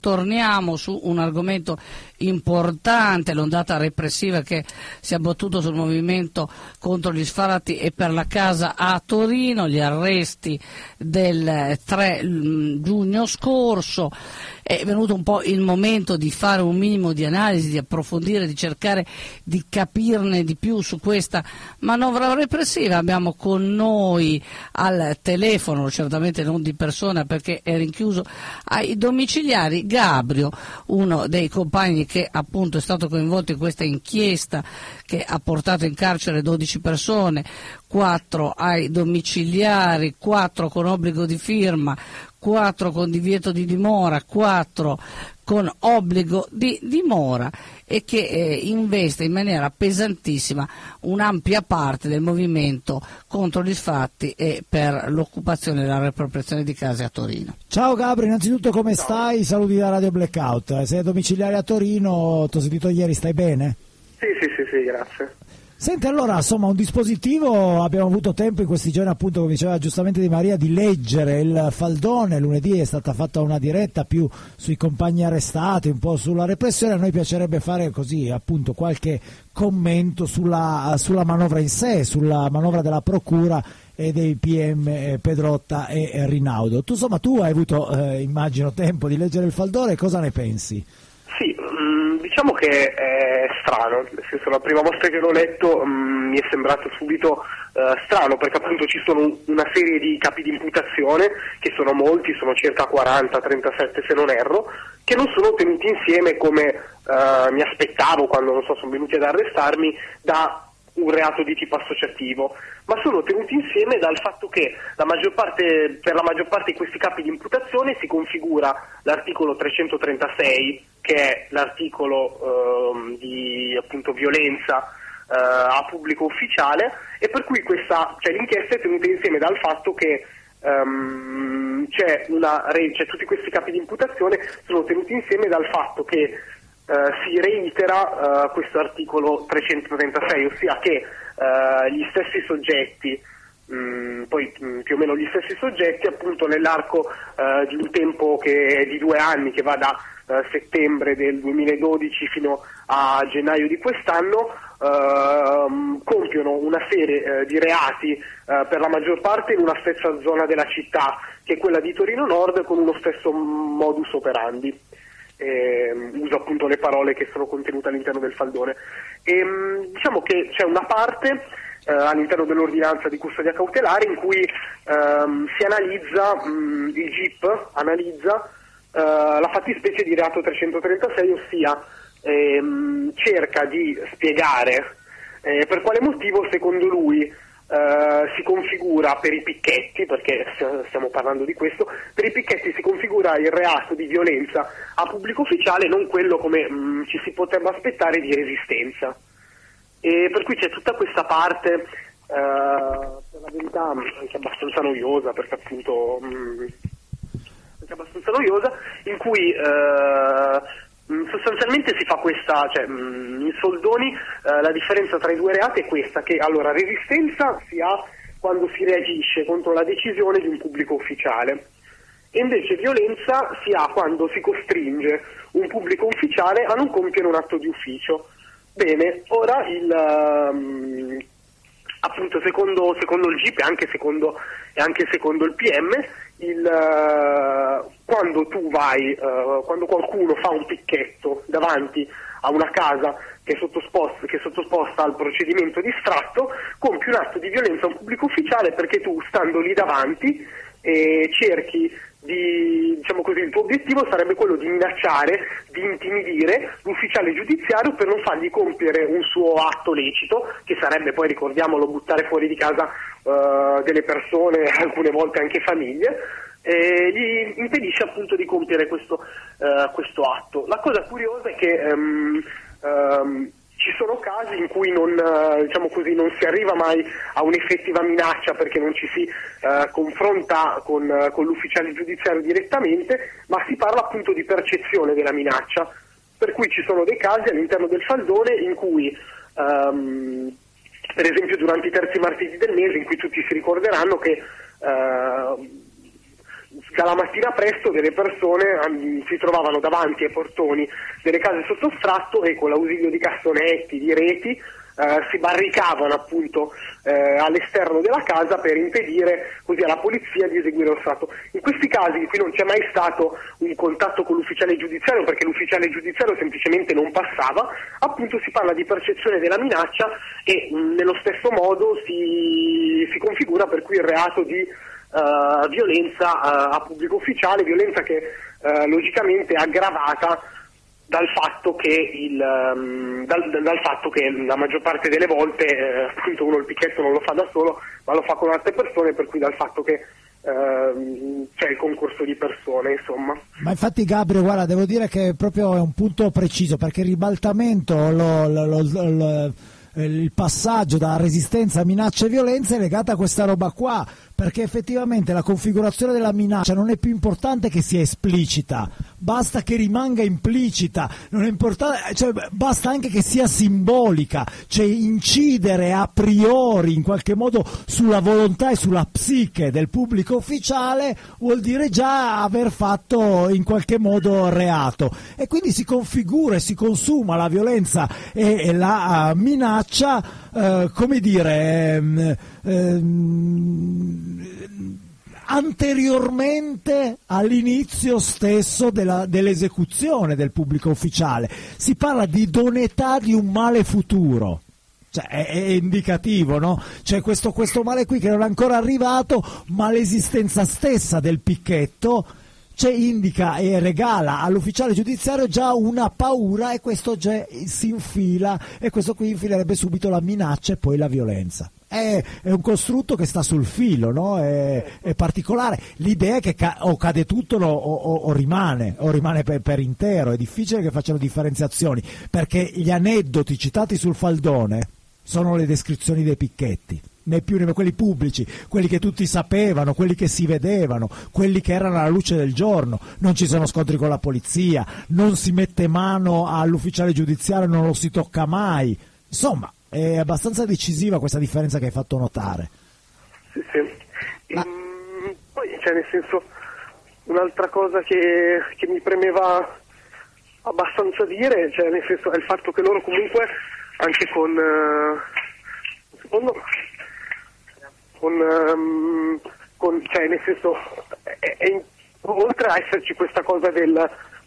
Torniamo su un argomento importante, l'ondata repressiva che si è abbattuta sul movimento contro gli sfarati e per la casa a Torino, gli arresti del 3 giugno scorso. È venuto un po' il momento di fare un minimo di analisi, di approfondire, di cercare di capirne di più su questa manovra repressiva. Abbiamo con noi al telefono, certamente non di persona perché è rinchiuso ai domiciliari, Gabrio, uno dei compagni che appunto è stato coinvolto in questa inchiesta che ha portato in carcere 12 persone, 4 ai domiciliari, 4 con obbligo di firma, 4 con divieto di dimora, 4 con obbligo di dimora, e che investe in maniera pesantissima un'ampia parte del movimento contro gli sfratti e per l'occupazione e la riappropriazione di case a Torino. Ciao Gabri, innanzitutto come stai? Saluti da Radio Blackout. Sei domiciliare a Torino, ti ho sentito ieri, stai bene? Sì, grazie. Senti, allora, insomma, un dispositivo, abbiamo avuto tempo in questi giorni, appunto, come diceva giustamente Di Maria, di leggere il faldone. Lunedì è stata fatta una diretta più sui compagni arrestati, un po' sulla repressione. A noi piacerebbe fare così, appunto, qualche commento sulla manovra in sé, sulla manovra della Procura e dei PM Pedrotta e Rinaudo. Tu hai avuto, immagino, tempo di leggere il faldone, cosa ne pensi? Sì, diciamo che è strano, nel senso la prima volta che l'ho letto mi è sembrato subito strano, perché appunto ci sono una serie di capi di imputazione, che sono molti, sono circa 40, 37 se non erro, che non sono tenuti insieme come mi aspettavo quando, non so, sono venuti ad arrestarmi, da un reato di tipo associativo, ma sono tenuti insieme dal fatto che per la maggior parte di questi capi di imputazione si configura l'articolo 336, che è l'articolo di appunto violenza a pubblico ufficiale, e per cui l'inchiesta è tenuta insieme dal fatto che tutti questi capi di imputazione sono tenuti insieme dal fatto che si reitera questo articolo 336, ossia che gli stessi soggetti, più o meno gli stessi soggetti, appunto nell'arco di un tempo che è di 2 anni, che va da settembre del 2012 fino a gennaio di quest'anno, compiono una serie di reati, per la maggior parte in una stessa zona della città, che è quella di Torino Nord, con uno stesso modus operandi. Uso appunto le parole che sono contenute all'interno del faldone, e diciamo che c'è una parte all'interno dell'ordinanza di custodia cautelare in cui si analizza, il GIP analizza la fattispecie di reato 336, ossia cerca di spiegare per quale motivo secondo lui si configura per i picchetti, perché stiamo parlando di questo, per i picchetti si configura il reato di violenza a pubblico ufficiale, non quello come ci si potrebbe aspettare di resistenza. E per cui c'è tutta questa parte, per la verità anche abbastanza noiosa, perché appunto in cui sostanzialmente si fa questa, in soldoni la differenza tra i due reati è questa, che allora resistenza si ha quando si reagisce contro la decisione di un pubblico ufficiale, e invece violenza si ha quando si costringe un pubblico ufficiale a non compiere un atto di ufficio. Bene, ora appunto secondo il GIP e anche secondo il PM, quando qualcuno fa un picchetto davanti a una casa che è sottoposta al procedimento di sfratto, compie un atto di violenza a un pubblico ufficiale, perché tu, stando lì davanti, cerchi di, diciamo così, il tuo obiettivo sarebbe quello di minacciare, di intimidire l'ufficiale giudiziario per non fargli compiere un suo atto lecito, che sarebbe poi, ricordiamolo, buttare fuori di casa delle persone, alcune volte anche famiglie, e gli impedisce appunto di compiere questo atto. La cosa curiosa è che ci sono casi in cui non si arriva mai a un'effettiva minaccia, perché non ci si confronta con l'ufficiale giudiziario direttamente, ma si parla appunto di percezione della minaccia, per cui ci sono dei casi all'interno del faldone in cui per esempio durante i terzi martedì del mese, in cui tutti si ricorderanno che dalla mattina presto delle persone si trovavano davanti ai portoni delle case sotto sfratto e con l'ausilio di cassonetti, di reti, si barricavano appunto all'esterno della casa per impedire così alla polizia di eseguire lo sfratto. In questi casi qui non c'è mai stato un contatto con l'ufficiale giudiziario, perché l'ufficiale giudiziario semplicemente non passava, appunto si parla di percezione della minaccia e nello stesso modo si configura per cui il reato di violenza a pubblico ufficiale, violenza che logicamente è aggravata dal fatto che dal fatto che la maggior parte delle volte appunto uno il picchetto non lo fa da solo ma lo fa con altre persone, per cui dal fatto che c'è il concorso di persone, insomma. Ma infatti Gabriele, guarda, devo dire che proprio è un punto preciso, perché il ribaltamento, il passaggio da resistenza a minaccia e violenza è legato a questa roba qua, perché effettivamente la configurazione della minaccia non è più importante che sia esplicita, basta che rimanga implicita, non è importante, cioè, basta anche che sia simbolica, cioè incidere a priori in qualche modo sulla volontà e sulla psiche del pubblico ufficiale vuol dire già aver fatto in qualche modo reato, e quindi si configura e si consuma la violenza e la minaccia come dire anteriormente all'inizio stesso dell'esecuzione del pubblico ufficiale. Si parla di idoneità di un male futuro. Cioè, è indicativo, no? C'è questo male qui che non è ancora arrivato, ma l'esistenza stessa del picchetto indica e regala all'ufficiale giudiziario già una paura, e questo già si infila, e questo qui infilerebbe subito la minaccia e poi la violenza. È un costrutto che sta sul filo, no? È particolare. L'idea è che o cade tutto o rimane per intero. È difficile che facciano differenziazioni, perché gli aneddoti citati sul faldone sono le descrizioni dei picchetti, né più né meno, quelli pubblici, quelli che tutti sapevano, quelli che si vedevano, quelli che erano alla luce del giorno. Non ci sono scontri con la polizia, non si mette mano all'ufficiale giudiziario, non lo si tocca mai. Insomma, è abbastanza decisiva questa differenza che hai fatto notare. Sì. Poi, cioè, nel senso, un'altra cosa che mi premeva abbastanza dire, cioè, nel senso, è il fatto che loro comunque anche cioè, nel senso, oltre a esserci questa cosa della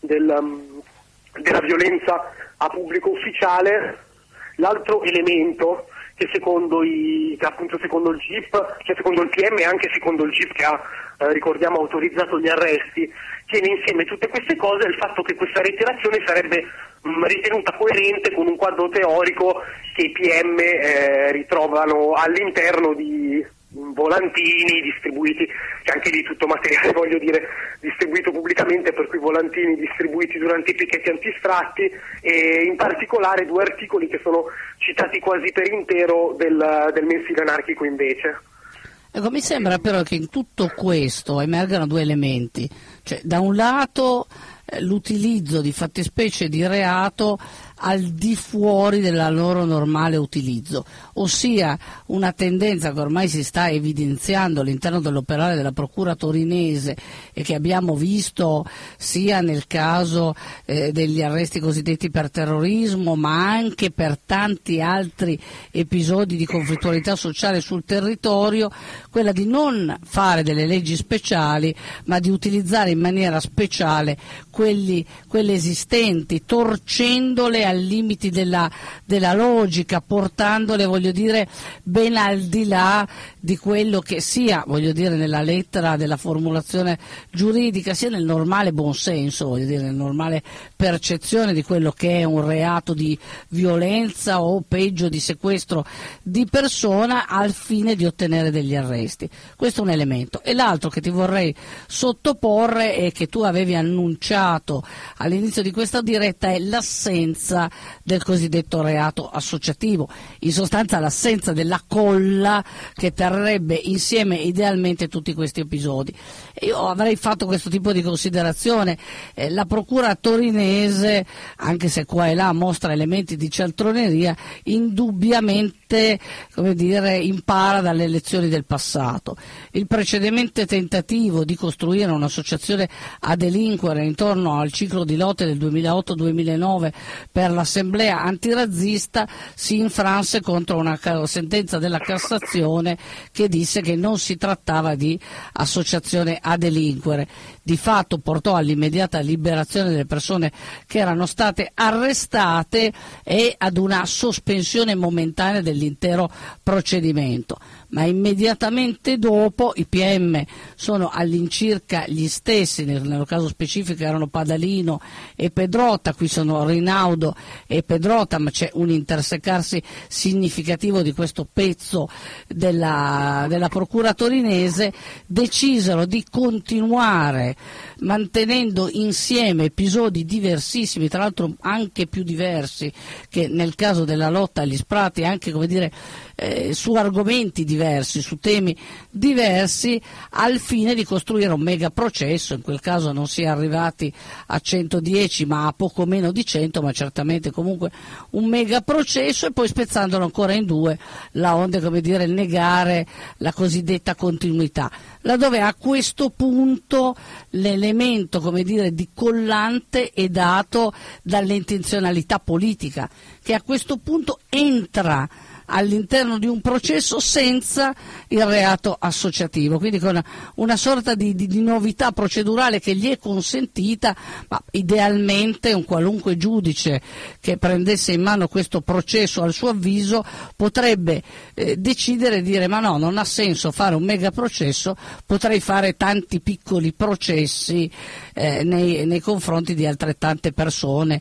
violenza a pubblico ufficiale, l'altro elemento che secondo il GIP, cioè secondo il PM e anche secondo il GIP che ha, ricordiamo, autorizzato gli arresti, tiene insieme tutte queste cose, è il fatto che questa reiterazione sarebbe ritenuta coerente con un quadro teorico che i PM ritrovano all'interno di volantini distribuiti, c'è anche lì tutto materiale, voglio dire, distribuito pubblicamente, per cui volantini distribuiti durante i picchetti antisfratti, e in particolare 2 articoli che sono citati quasi per intero del mensile anarchico invece. Ecco, mi sembra però che in tutto questo emergano 2 elementi, cioè da un lato l'utilizzo di fattispecie di reato al di fuori della loro normale utilizzo, ossia una tendenza che ormai si sta evidenziando all'interno dell'operare della procura torinese e che abbiamo visto sia nel caso degli arresti cosiddetti per terrorismo, ma anche per tanti altri episodi di conflittualità sociale sul territorio, quella di non fare delle leggi speciali ma di utilizzare in maniera speciale quelle esistenti, torcendole ai limiti della logica, portandole, voglio dire, ben al di là di quello che sia, voglio dire, nella lettera della formulazione giuridica, sia nel normale buonsenso, voglio dire, nel normale percezione di quello che è un reato di violenza o peggio di sequestro di persona al fine di ottenere degli arresti. Questo è un elemento. E l'altro che ti vorrei sottoporre è che tu avevi annunciato notato all'inizio di questa diretta è l'assenza del cosiddetto reato associativo, in sostanza l'assenza della colla che terrebbe insieme idealmente tutti questi episodi. Io avrei fatto questo tipo di considerazione. La procura torinese, anche se qua e là mostra elementi di cialtroneria, indubbiamente, come dire, impara dalle lezioni del passato. Il precedente tentativo di costruire un'associazione a delinquere intorno al ciclo di lotte del 2008-2009 per l'assemblea antirazzista si infranse contro una sentenza della Cassazione che disse che non si trattava di associazione a delinquere. Di fatto portò all'immediata liberazione delle persone che erano state arrestate e ad una sospensione momentanea dell'intero procedimento. Ma immediatamente dopo i PM sono all'incirca gli stessi, nel caso specifico erano Padalino e Pedrotta, qui sono Rinaudo e Pedrotta, ma c'è un intersecarsi significativo di questo pezzo della procura torinese, decisero di continuare mantenendo insieme episodi diversissimi, tra l'altro anche più diversi che nel caso della lotta agli sfratti, anche come dire su argomenti diversi, su temi diversi, al fine di costruire un mega processo. In quel caso non si è arrivati a 110 ma a poco meno di 100, ma certamente comunque un mega processo, e poi spezzandolo ancora in due, la onde, come dire, negare la cosiddetta continuità, laddove a questo punto l'elemento, come dire, di collante è dato dall'intenzionalità politica, che a questo punto entra all'interno di un processo senza il reato associativo, quindi con una sorta di novità procedurale che gli è consentita, ma idealmente un qualunque giudice che prendesse in mano questo processo, a suo avviso, potrebbe decidere di dire: ma no, non ha senso fare un mega processo, potrei fare tanti piccoli processi nei confronti di altrettante persone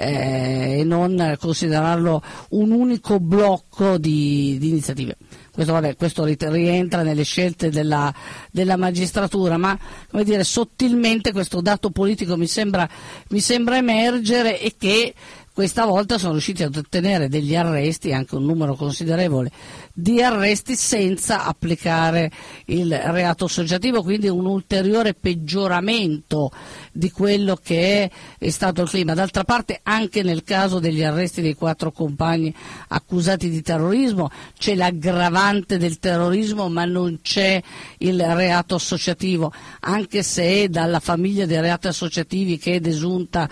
e non considerarlo un unico blocco di iniziative. Questo rientra nelle scelte della magistratura, ma, come dire, sottilmente questo dato politico mi sembra emergere, e che questa volta sono riusciti ad ottenere degli arresti, anche un numero considerevole di arresti, senza applicare il reato associativo, quindi un ulteriore peggioramento di quello che è stato il clima. D'altra parte, anche nel caso degli arresti dei 4 compagni accusati di terrorismo c'è l'aggravante del terrorismo, ma non c'è il reato associativo, anche se è dalla famiglia dei reati associativi che è desunta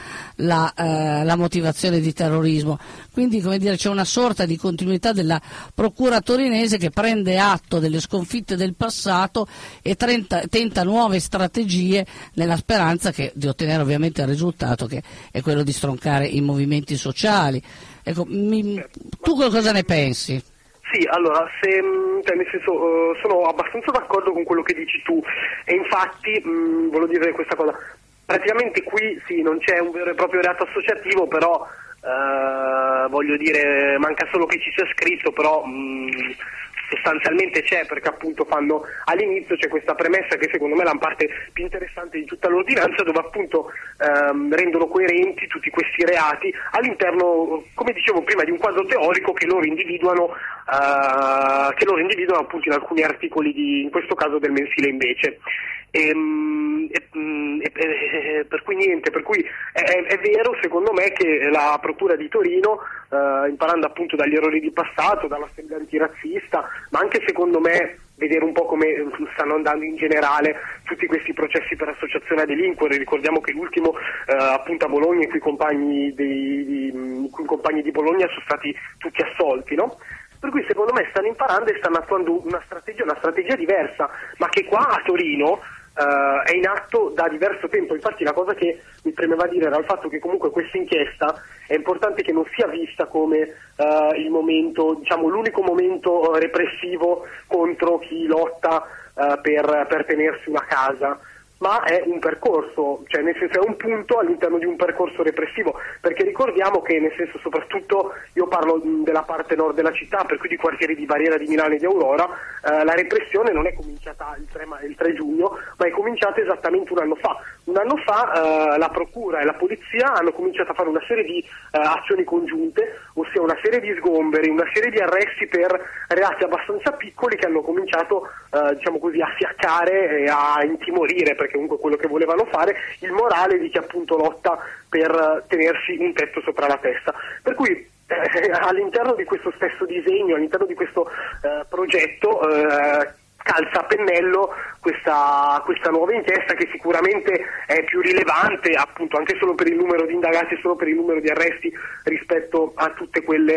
la motivazione di terrorismo. Quindi, come dire, c'è una sorta di continuità della procura torinese che prende atto delle sconfitte del passato e tenta nuove strategie, nella speranza di ottenere ovviamente il risultato, che è quello di stroncare i movimenti sociali. Ecco, tu cosa ne pensi? Sì, allora, nel senso, sono abbastanza d'accordo con quello che dici tu, e infatti volevo dire questa cosa. Praticamente qui sì, non c'è un vero e proprio reato associativo, però voglio dire, manca solo che ci sia scritto, però sostanzialmente c'è, perché appunto all'inizio c'è questa premessa che secondo me è la parte più interessante di tutta l'ordinanza, dove appunto rendono coerenti tutti questi reati all'interno, come dicevo prima, di un quadro teorico che loro individuano appunto in alcuni articoli in questo caso del mensile invece. Per cui niente, è vero secondo me che la procura di Torino, imparando appunto dagli errori di passato, dall'assemblea antirazzista, ma anche secondo me vedere un po' come stanno andando in generale tutti questi processi per associazione a delinquere. Ricordiamo che l'ultimo appunto a Bologna, i cui compagni di Bologna sono stati tutti assolti, no? Per cui secondo me stanno imparando e stanno attuando una strategia diversa, ma che qua a Torino è in atto da diverso tempo. Infatti la cosa che mi premeva dire era il fatto che comunque questa inchiesta è importante che non sia vista come il momento, diciamo, l'unico momento repressivo contro chi lotta per tenersi una casa, ma è un percorso, cioè nel senso è un punto all'interno di un percorso repressivo, perché ricordiamo che, nel senso, soprattutto io parlo della parte nord della città, per cui di quartieri di Barriera, di Milano e di Aurora, la repressione non è cominciata il 3 giugno, ma è cominciata esattamente un anno fa, Un anno fa la procura e la polizia hanno cominciato a fare una serie di azioni congiunte, ossia una serie di sgomberi, una serie di arresti per reati abbastanza piccoli che hanno cominciato diciamo così, a fiaccare e a intimorire, perché comunque quello che volevano fare, il morale di chi appunto lotta per tenersi un tetto sopra la testa. Per cui all'interno di questo stesso disegno, all'interno di questo progetto calza a pennello questa nuova inchiesta, che sicuramente è più rilevante appunto anche solo per il numero di indagati e solo per il numero di arresti rispetto a tutte quelle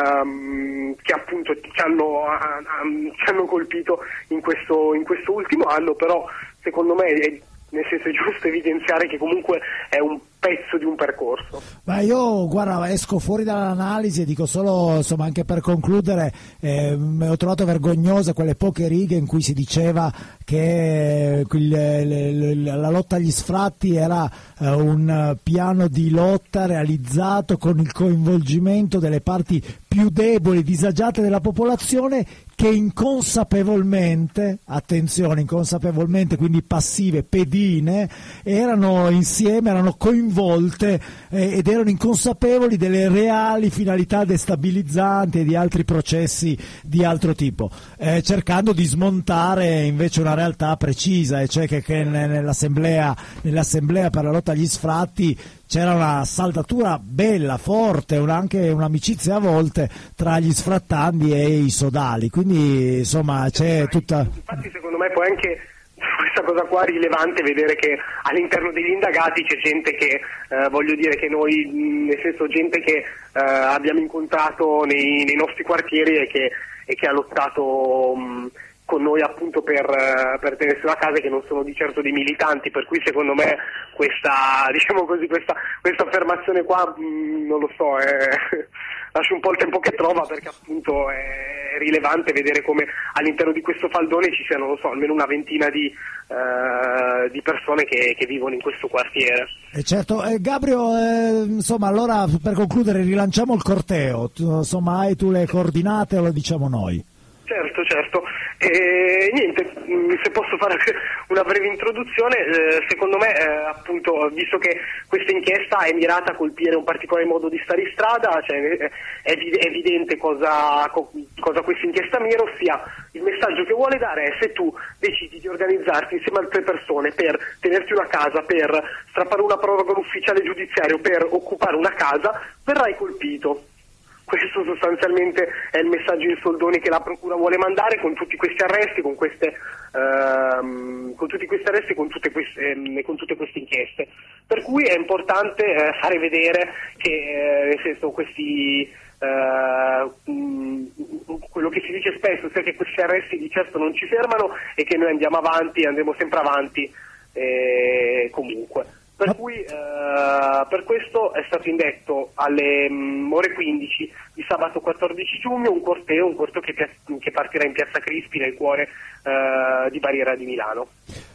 che appunto ci hanno colpito in questo ultimo anno. Però secondo me è giusto evidenziare che comunque è un pezzo di un percorso. Ma io, guarda, esco fuori dall'analisi e dico solo, insomma, anche per concludere, ho trovato vergognose quelle poche righe in cui si diceva che la lotta agli sfratti era un piano di lotta realizzato con il coinvolgimento delle parti più deboli, disagiate della popolazione, che inconsapevolmente, attenzione, inconsapevolmente, quindi passive, pedine, erano insieme, erano coinvolte ed erano inconsapevoli delle reali finalità destabilizzanti e di altri processi di altro tipo, cercando di smontare invece una realtà precisa, e cioè che nell'assemblea per la lotta agli sfratti c'era una saldatura bella, forte, anche un'amicizia a volte tra gli sfrattandi e i sodali, quindi insomma c'è tutta... Infatti secondo me poi anche questa cosa qua è rilevante vedere che all'interno degli indagati c'è gente che, voglio dire che noi, nel senso gente che abbiamo incontrato nei nostri quartieri e che ha lottato con noi appunto per tenersi la casa, che non sono di certo dei militanti, per cui secondo me questa affermazione qua non lo so, lascio un po' il tempo che trova, perché appunto è rilevante vedere come all'interno di questo faldone ci siano, non so, almeno una ventina di persone che vivono in questo quartiere. Certo, Gabrio, insomma, allora per concludere rilanciamo il corteo, insomma, hai tu le coordinate o lo diciamo noi? Certo. Niente, se posso fare una breve introduzione, secondo me appunto, visto che questa inchiesta è mirata a colpire un particolare modo di stare in strada, cioè, è evidente cosa questa inchiesta mira, ossia il messaggio che vuole dare è: se tu decidi di organizzarti insieme a altre persone per tenerti una casa, per strappare una proroga ufficiale giudiziario, per occupare una casa, verrai colpito. Questo sostanzialmente è il messaggio in soldoni che la procura vuole mandare con tutti questi arresti, con tutte queste inchieste. Per cui è importante fare vedere che nel senso quello che si dice spesso, ossia che questi arresti di certo non ci fermano e che noi andiamo avanti, andremo sempre avanti comunque. Per cui per questo è stato indetto alle ore 15 di sabato 14 giugno un corteo che partirà in piazza Crispi, nel cuore di Barriera di Milano.